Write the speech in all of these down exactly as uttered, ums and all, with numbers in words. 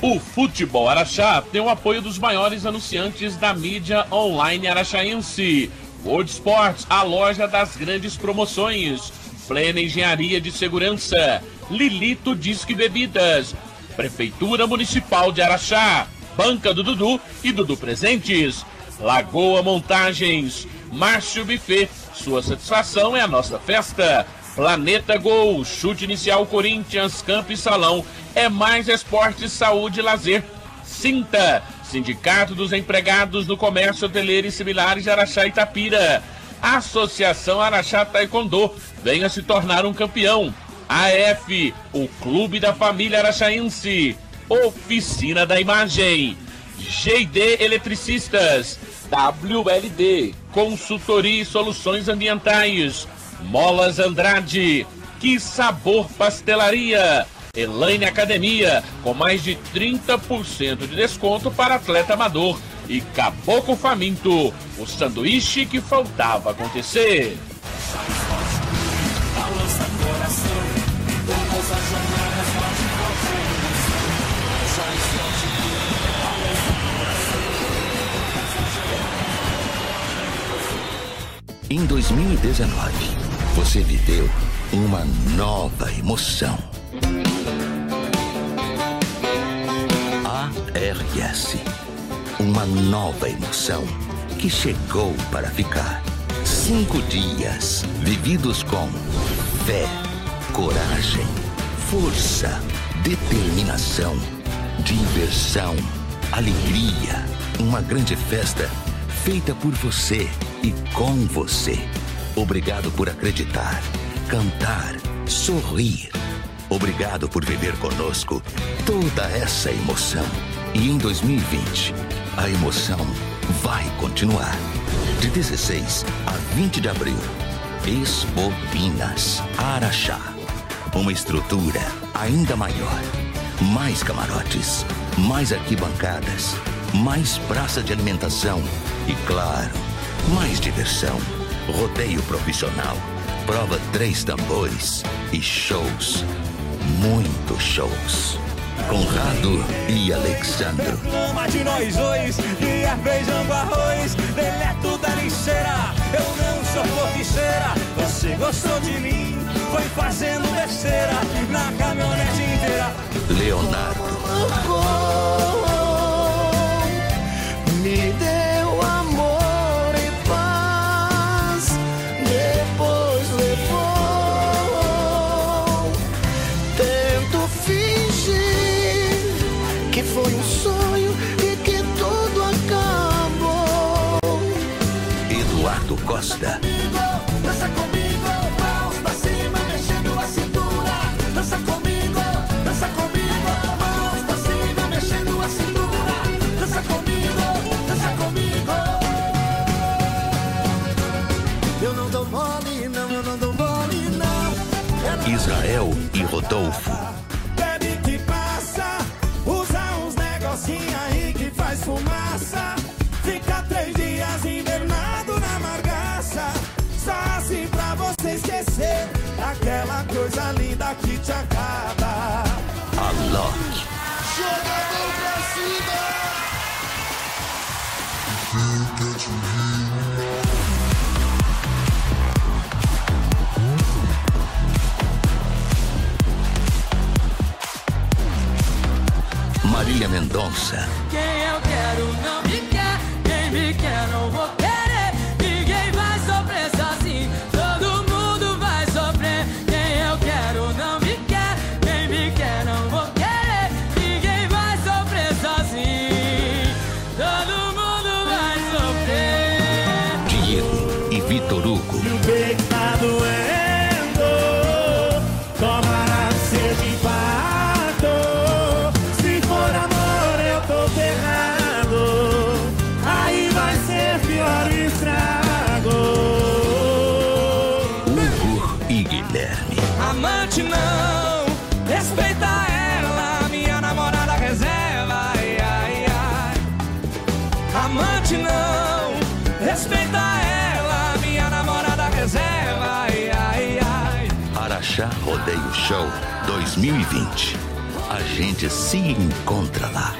O Futebol Araxá tem o apoio dos maiores anunciantes da mídia online araxaense. World Sports, a loja das grandes promoções. Plena Engenharia de Segurança. Lilito Disque Bebidas. Prefeitura Municipal de Araxá. Banca do Dudu e Dudu Presentes. Lagoa Montagens. Márcio Buffet. Sua satisfação é a nossa festa. Planeta Gol, chute inicial Corinthians, campo e salão. É mais esporte, saúde e lazer. Sinta, Sindicato dos Empregados do Comércio Hoteleiro e Similares de Araxá e Itapira. Associação Araxá Taekwondo, venha se tornar um campeão. A F, o Clube da Família Araxaense. Oficina da Imagem. G e D Eletricistas. W L D, Consultoria e Soluções Ambientais. Molas Andrade, Que Sabor Pastelaria, Elaine Academia, com mais de trinta por cento de desconto para atleta amador, e Caboclo Faminto, o sanduíche que faltava acontecer. Em dois mil e dezenove, você viveu uma nova emoção. A R S. Uma nova emoção que chegou para ficar. Cinco dias vividos com fé, coragem, força, determinação, diversão, alegria. Uma grande festa feita por você e com você. Obrigado por acreditar, cantar, sorrir. Obrigado por viver conosco toda essa emoção. E em dois mil e vinte, a emoção vai continuar. De dezesseis a vinte de abril, Expo Pinas, Araxá. Uma estrutura ainda maior. Mais camarotes, mais arquibancadas, mais praça de alimentação e, claro, mais diversão. Rodeio profissional, prova três tambores e shows. Muitos shows. Conrado e Alexandro. Reclama de nós dois, e é feijão com arroz, deleto da lixeira. Eu não sou corticeira, você gostou de mim, foi fazendo besteira na caminhonete inteira. Leonardo. Me deu amor e paz, depois levou. Tento fingir que foi um sonho e que tudo acabou. Eduardo Costa. Dança comigo, mãos pra cima, mexendo a cintura. Dança comigo, dança comigo, mãos pra cima, mexendo a cintura. Dança comigo, dança comigo. Eu não dou mole, não, eu não dou mole, não. Israel e Rodolfo. Bebe que passa, usa uns negocinhos aí que faz fumaça. Fica três dias invernado na margaça. Só assim pra você esquecer aquela coisa linda que te acaba. Alok. Jogador pra cima! Marília Mendonça. Quem eu quero não me quer, quem me quer não vou querer. Ninguém vai sofrer sozinho, todo mundo vai sofrer. Quem eu quero não me quer, quem me quer não vou querer. Ninguém vai sofrer sozinho, todo mundo vai sofrer. Diego e Vitor Hugo. E o peito tá doendo, tomara que seja infarto. Se for amor eu tô ferrado, aí vai ser pior o estrago. Hugo e Guilherme. Amante não, respeita ela, minha namorada reserva. Ai, ai, ai. Amante não, respeita ela, minha namorada reserva. Ai, ai, ai. Araxá Rodeio Show dois mil e vinte. A gente se encontra lá.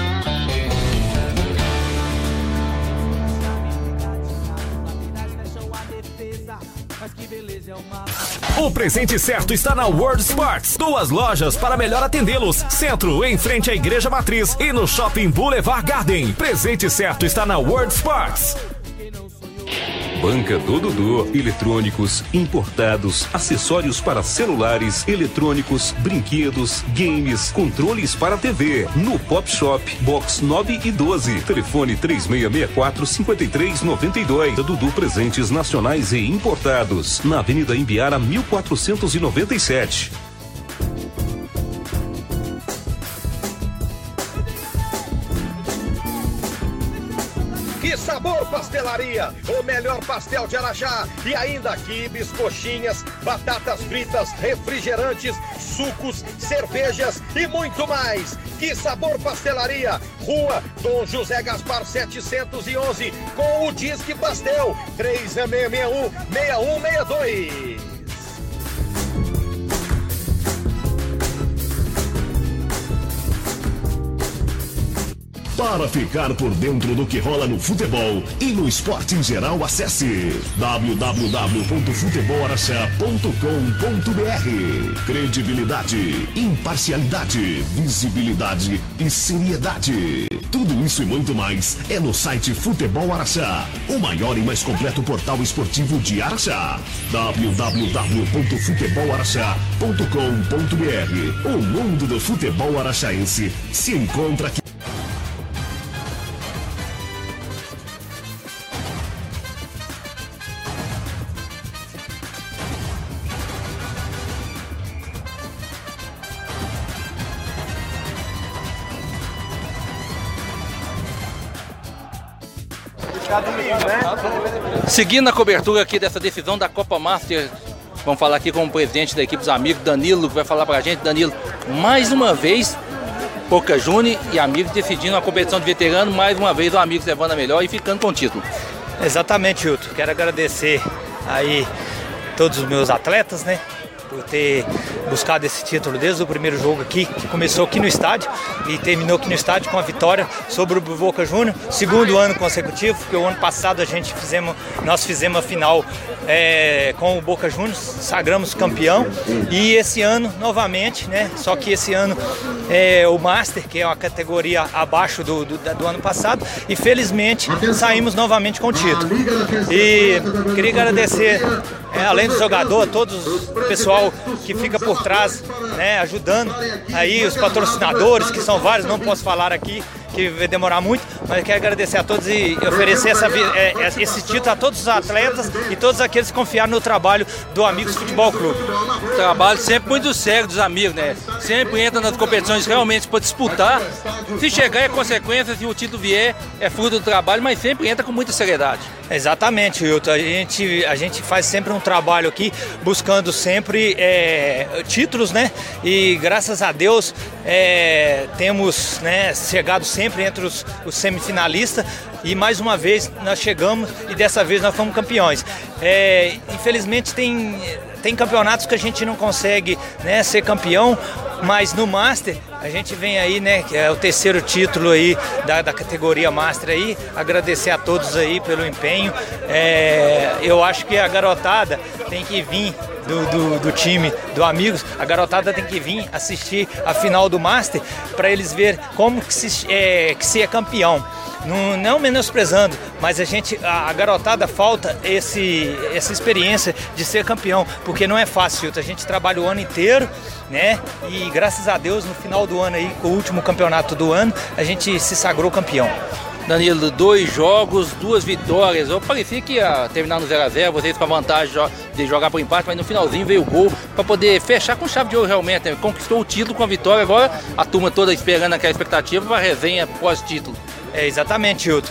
O presente certo está na World Sports. Duas lojas para melhor atendê-los. Centro, em frente à Igreja Matriz, e no Shopping Boulevard Garden. Presente certo está na World Sports. Banca do Dodô, eletrônicos, importados, acessórios para celulares, eletrônicos, brinquedos, games, controles para T V. No Pop Shop, box nove e doze. Telefone três seis seis quatro, cinco três nove dois. Dodô Presentes Nacionais e Importados. Na Avenida Imbiara, mil quatrocentos e noventa e sete. Que sabor pastelaria, o melhor pastel de Araxá e ainda quibes, coxinhas, batatas fritas, refrigerantes, sucos, cervejas e muito mais. Que sabor pastelaria, Rua Dom José Gaspar setecentos e onze, com o Disque Pastel três seis seis um, seis um seis dois. Para ficar por dentro do que rola no futebol e no esporte em geral, acesse w w w ponto futebol araxá ponto com ponto b r. Credibilidade, imparcialidade, visibilidade e seriedade. Tudo isso e muito mais é no site Futebol Araxá, o maior e mais completo portal esportivo de Araxá. w w w ponto futebol araxá ponto com ponto b r. O mundo do futebol araxaense se encontra aqui. Seguindo a cobertura aqui dessa decisão da Copa Master, vamos falar aqui com o presidente da equipe dos amigos, Danilo, que vai falar pra gente. Danilo, mais uma vez, Boca Juniors e Amigos decidindo a competição de veterano, mais uma vez o Amigos levando a melhor e ficando com o título. Exatamente, Hilton. Quero agradecer aí todos os meus atletas, né, por ter buscado esse título desde o primeiro jogo aqui, que começou aqui no estádio e terminou aqui no estádio com a vitória sobre o Boca Juniors, segundo ano consecutivo, porque o ano passado a gente fizemos, nós fizemos a final é, com o Boca Juniors, sagramos campeão, e esse ano novamente, né, só que esse ano é o Master, que é uma categoria abaixo do, do, do ano passado, e felizmente saímos novamente com o título. E queria agradecer, é, além do jogador, todos o pessoal que fica por trás, né, ajudando aí, os patrocinadores, que são vários, não posso falar aqui, que vai demorar muito, mas quero agradecer a todos e oferecer essa, é, esse título a todos os atletas e todos aqueles que confiaram no trabalho do Amigos Futebol Clube. Trabalho sempre muito sério dos amigos, né? Sempre entra nas competições realmente para disputar. Se chegar é consequência, se o título vier, é fruto do trabalho, mas sempre entra com muita seriedade. Exatamente, Wilton. A gente, a gente faz sempre um trabalho aqui, buscando sempre é, títulos, né? E graças a Deus é, temos, né, chegado sempre entre os, os semifinalistas. E mais uma vez nós chegamos e dessa vez nós fomos campeões. É, infelizmente tem, tem campeonatos que a gente não consegue, né, ser campeão, mas no Master a gente vem aí, né, que é o terceiro título aí da, da categoria Master aí. Agradecer a todos aí pelo empenho. É, eu acho que a garotada tem que vir do, do, do time do Amigos, a garotada tem que vir assistir a final do Master para eles verem como que se é, que se é campeão. Não, não menosprezando, mas a gente, a, a garotada falta esse, essa experiência de ser campeão, porque não é fácil. A gente trabalha o ano inteiro, né? E graças a Deus no final do ano aí, com o último campeonato do ano, a gente se sagrou campeão. Danilo, dois jogos, duas vitórias. Eu parecia que ia terminar no zero a zero, vocês com a vantagem de jogar por empate, mas no finalzinho veio o gol para poder fechar com chave de ouro realmente. Né? Conquistou o título com a vitória, agora a turma toda esperando aquela expectativa para a resenha pós-título. É, exatamente, Hilton.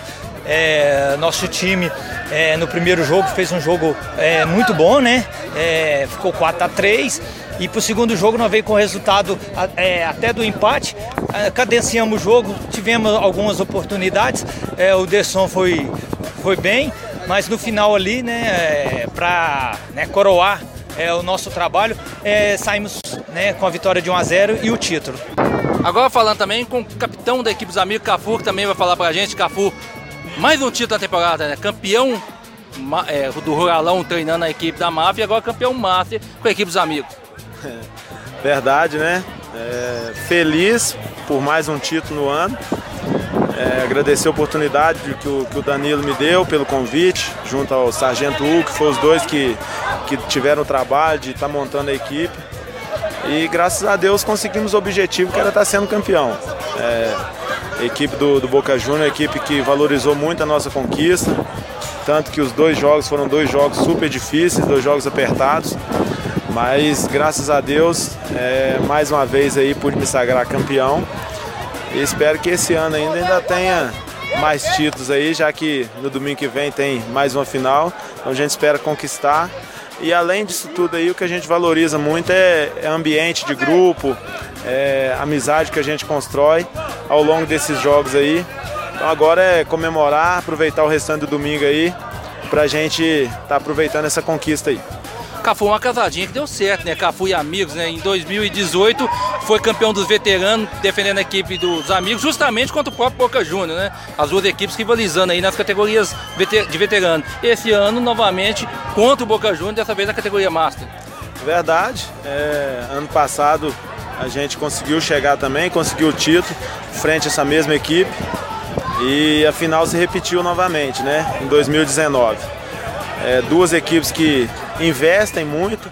É, nosso time é, no primeiro jogo fez um jogo é, muito bom, né? É, ficou quatro a três. E para o segundo jogo nós veio com o resultado é, até do empate. É, cadenciamos o jogo, tivemos algumas oportunidades. É, o Desson foi, foi bem, mas no final ali, né, é, para, né, coroar é, o nosso trabalho, é, saímos, né, com a vitória de um a zero e o título. Agora falando também com o capitão da equipe dos amigos, Cafu, que também vai falar pra gente. Cafu, mais um título da temporada, né? Campeão é, do Ruralão treinando a equipe da Máfia e agora campeão Master com a equipe dos amigos. Verdade, né? É, feliz por mais um título no ano. É, agradecer a oportunidade que o, que o Danilo me deu pelo convite, junto ao Sargento Hugo, que foram os dois que, que tiveram o trabalho de estar tá montando a equipe. E graças a Deus conseguimos o objetivo, que era estar sendo campeão. É, a equipe do, do Boca Juniors, a equipe que valorizou muito a nossa conquista, tanto que os dois jogos foram dois jogos super difíceis, dois jogos apertados. Mas graças a Deus, é, mais uma vez aí pude me sagrar campeão. E espero que esse ano ainda, ainda tenha mais títulos aí, já que no domingo que vem tem mais uma final. Então a gente espera conquistar. E além disso tudo aí, o que a gente valoriza muito é, é ambiente de grupo, é amizade que a gente constrói ao longo desses jogos aí. Então agora é comemorar, aproveitar o restante do domingo aí, pra gente estar tá aproveitando essa conquista aí. Cafu, uma casadinha que deu certo, né? Cafu e amigos, né? Em dois mil e dezoito foi campeão dos veteranos, defendendo a equipe dos amigos, justamente contra o próprio Boca Juniors, né? As duas equipes rivalizando aí nas categorias de veteranos. Esse ano, novamente, contra o Boca Juniors, dessa vez na categoria Master. Verdade. É, ano passado a gente conseguiu chegar também, conseguiu o título frente a essa mesma equipe. E a final se repetiu novamente, né? Em dois mil e dezenove. É, duas equipes que investem muito,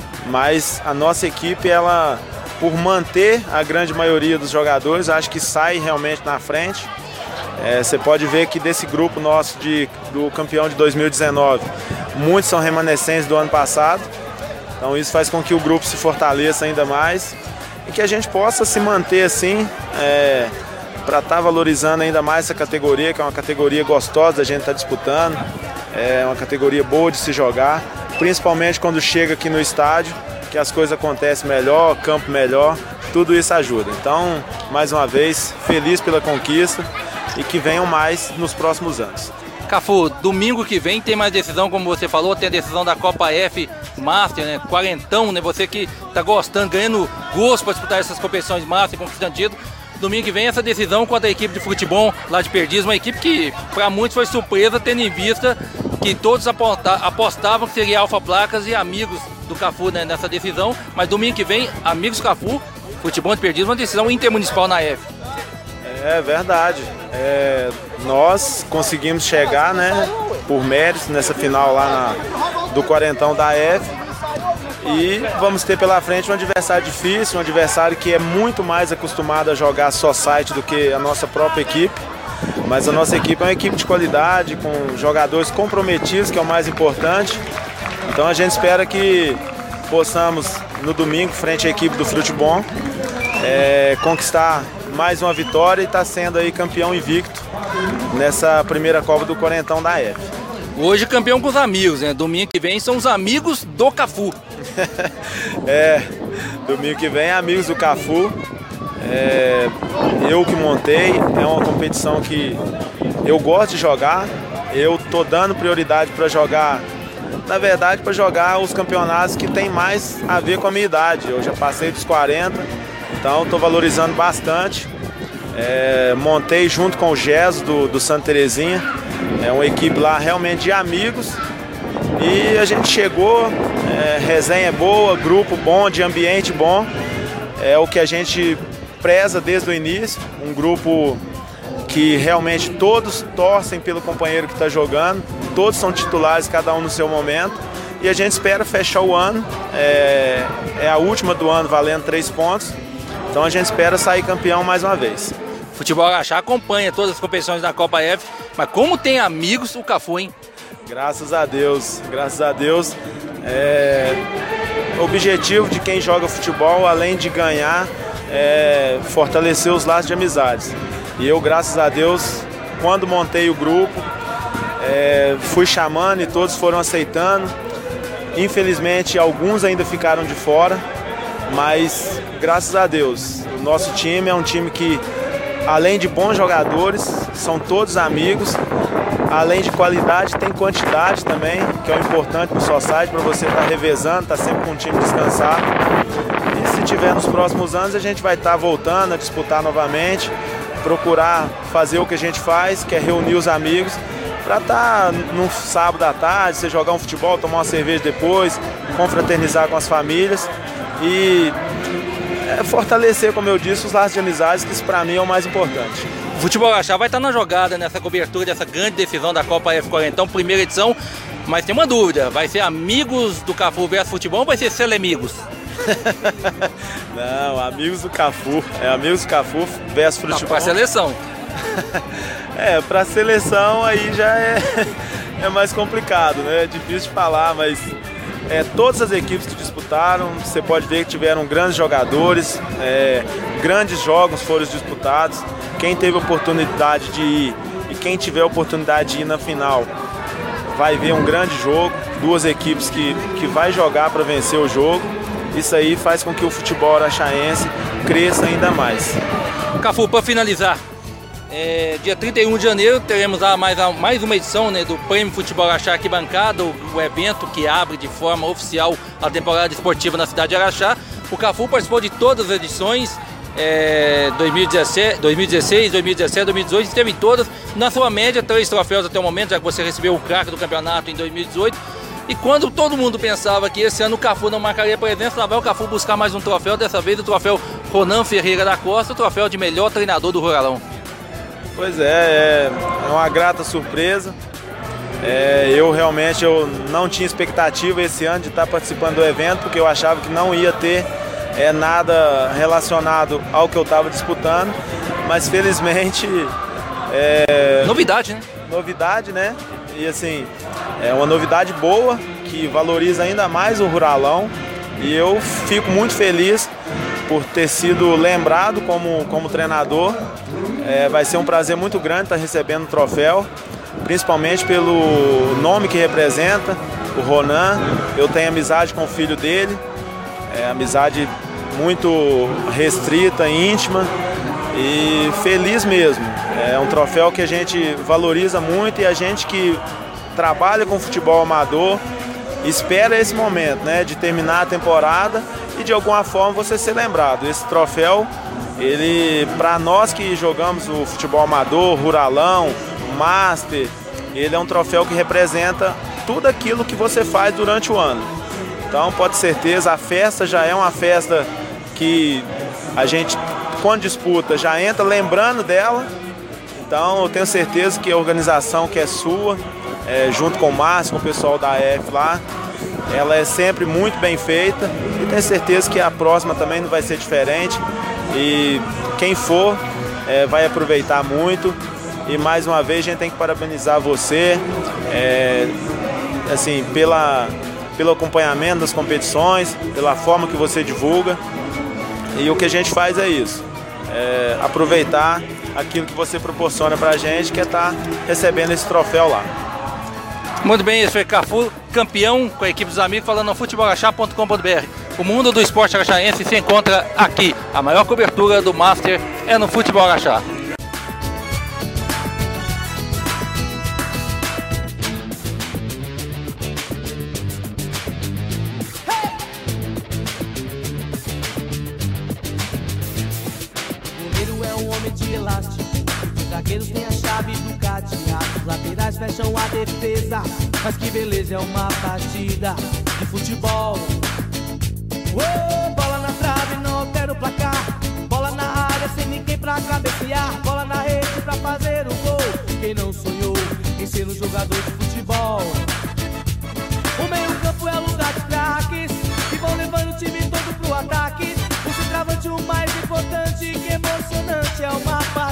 mas a nossa equipe, ela, por manter a grande maioria dos jogadores, acho que sai realmente na frente. É, você pode ver que desse grupo nosso de, do campeão de dois mil e dezenove, muitos são remanescentes do ano passado, então isso faz com que o grupo se fortaleça ainda mais e que a gente possa se manter assim, é, para estar tá valorizando ainda mais essa categoria, que é uma categoria gostosa da gente estar tá disputando. É uma categoria boa de se jogar, principalmente quando chega aqui no estádio, que as coisas acontecem melhor, campo melhor, tudo isso ajuda. Então, mais uma vez, feliz pela conquista e que venham mais nos próximos anos. Cafu, domingo que vem tem mais decisão, como você falou, tem a decisão da Copa F Master, né? Quarentão, né? Você que tá gostando, ganhando gosto para disputar essas competições Master, conquistando título. Domingo que vem essa decisão contra a equipe de futebol lá de Perdiz, uma equipe que para muitos foi surpresa, tendo em vista que todos apostavam que seria Alfa Placas e amigos do Cafu, né, nessa decisão. Mas domingo que vem, amigos Cafu, futebol de Perdiz, uma decisão intermunicipal na F. É verdade. É, nós conseguimos chegar, né, por méritos nessa final lá na, do quarentão da F. E vamos ter pela frente um adversário difícil, um adversário que é muito mais acostumado a jogar society do que a nossa própria equipe. Mas a nossa equipe é uma equipe de qualidade, com jogadores comprometidos, que é o mais importante. Então a gente espera que possamos, no domingo, frente à equipe do Futebol, é, conquistar mais uma vitória e estar tá sendo aí campeão invicto nessa primeira Copa do Quarentão da F. Hoje campeão com os amigos, né? Domingo que vem são os amigos do Cafu. É, domingo que vem amigos do Cafu. É, eu que montei, é uma competição que eu gosto de jogar. Eu tô dando prioridade para jogar, na verdade, para jogar os campeonatos que tem mais a ver com a minha idade. Eu já passei dos quarenta, então estou valorizando bastante. É, montei junto com o Gesso do, do Santa Terezinha. É uma equipe lá realmente de amigos e a gente chegou, é, resenha boa, grupo bom, de ambiente bom, é o que a gente preza desde o início, um grupo que realmente todos torcem pelo companheiro que está jogando, todos são titulares, cada um no seu momento, e a gente espera fechar o ano, é, é a última do ano valendo três pontos, então a gente espera sair campeão mais uma vez. Futebol Araxá acompanha todas as competições da Copa F, mas como tem amigos o Cafu, hein? Graças a Deus, graças a Deus. É, o objetivo de quem joga futebol, além de ganhar, é fortalecer os laços de amizades. E eu, graças a Deus, quando montei o grupo, é, fui chamando e todos foram aceitando. Infelizmente, alguns ainda ficaram de fora, mas graças a Deus, o nosso time é um time que, além de bons jogadores, são todos amigos além de qualidade, tem quantidade também, que é o importante no society, para você estar tá revezando, estar tá sempre com um time descansado. E se tiver nos próximos anos, a gente vai estar tá voltando a disputar novamente, procurar fazer o que a gente faz, que é reunir os amigos, para estar tá no sábado à tarde, você jogar um futebol, tomar uma cerveja depois, confraternizar com as famílias e é, fortalecer, como eu disse, os laços de amizades, que isso para mim é o mais importante. O Futebol Araxá vai estar na jogada nessa cobertura dessa grande decisão da Copa F quarenta, primeira edição, mas tem uma dúvida, vai ser Amigos do Cafu versus Futebol ou vai ser Selemigos? Não, Amigos do Cafu, é Amigos do Cafu versus Futebol. Não, para a seleção. É, para a seleção aí já é, é mais complicado, né? É difícil de falar, mas é, todas as equipes que disputaram, você pode ver que tiveram grandes jogadores, é, grandes jogos foram disputados. Quem teve oportunidade de ir e quem tiver oportunidade de ir na final vai ver um grande jogo, duas equipes que, que vai jogar para vencer o jogo. Isso aí faz com que o futebol araxaense cresça ainda mais. Cafu, para finalizar, é, dia trinta e um de janeiro teremos lá mais, mais uma edição, né, do Prêmio Futebol Araxá Arquibancada, o, o evento que abre de forma oficial a temporada esportiva na cidade de Araxá. O Cafu participou de todas as edições, é, dois mil e dezesseis, dois mil e dezessete, dois mil e dezoito, esteve em todas. Na sua média, três troféus até o momento, já que você recebeu o craque do campeonato em dois mil e dezoito. E quando todo mundo pensava que esse ano o Cafu não marcaria presença, lá vai o Cafu buscar mais um troféu, dessa vez o troféu Ronan Ferreira da Costa, o troféu de melhor treinador do Ruralão. Pois é, é uma grata surpresa. É, eu realmente eu não tinha expectativa esse ano de estar participando do evento, porque eu achava que não ia ter é, nada relacionado ao que eu estava disputando, mas felizmente... É, novidade, né? Novidade, né? E assim, é uma novidade boa, que valoriza ainda mais o Ruralão, e eu fico muito feliz por ter sido lembrado como, como treinador. É, vai ser um prazer muito grande estar recebendo o troféu, principalmente pelo nome que representa, o Ronan. Eu tenho amizade com o filho dele, é, amizade muito restrita, íntima, e feliz mesmo. É um troféu que a gente valoriza muito, e a gente que trabalha com futebol amador espera esse momento, né, de terminar a temporada e de alguma forma você ser lembrado. Esse troféu, ele, para nós que jogamos o futebol amador, Ruralão, Master, ele é um troféu que representa tudo aquilo que você faz durante o ano. Então, pode ter certeza, a festa já é uma festa que a gente, quando disputa, já entra lembrando dela. Então, eu tenho certeza que a organização que é sua, é, junto com o Márcio, com o pessoal da A F lá, ela é sempre muito bem feita, e tenho certeza que a próxima também não vai ser diferente, e quem for é, vai aproveitar muito. E mais uma vez a gente tem que parabenizar você é, assim, pela, pelo acompanhamento das competições, pela forma que você divulga, e o que a gente faz é isso, é, aproveitar aquilo que você proporciona pra gente, que é estar recebendo esse troféu lá. Muito bem, esse foi Cafu, campeão com a equipe dos amigos, falando no futebol araxá ponto com ponto b r. O mundo do esporte araxaense se encontra aqui. A maior cobertura do Master é no Futebol Araxá. O goleiro é um homem de elástico, os zagueiros têm a chave do cadeado, os laterais fecham a defesa, mas que beleza é uma partida de futebol. Uou, bola na trave, não altera o placar, bola na área sem ninguém pra cabecear, bola na rede pra fazer o gol. Quem não sonhou em ser um jogador de futebol? O meio campo é lugar de craques que vão levando o time todo pro ataque. O centroavante, o mais importante, que emocionante é uma parte